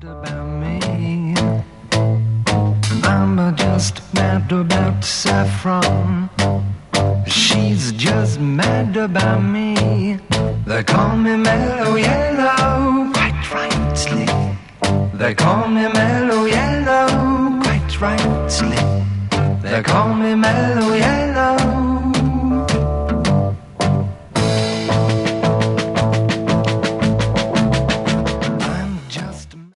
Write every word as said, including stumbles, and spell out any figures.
about me. I'm just mad about Saffron. She's just mad about me. They call me Mellow Yellow, quite rightly. They call me Mellow Yellow, quite rightly. They call me Mellow Yellow.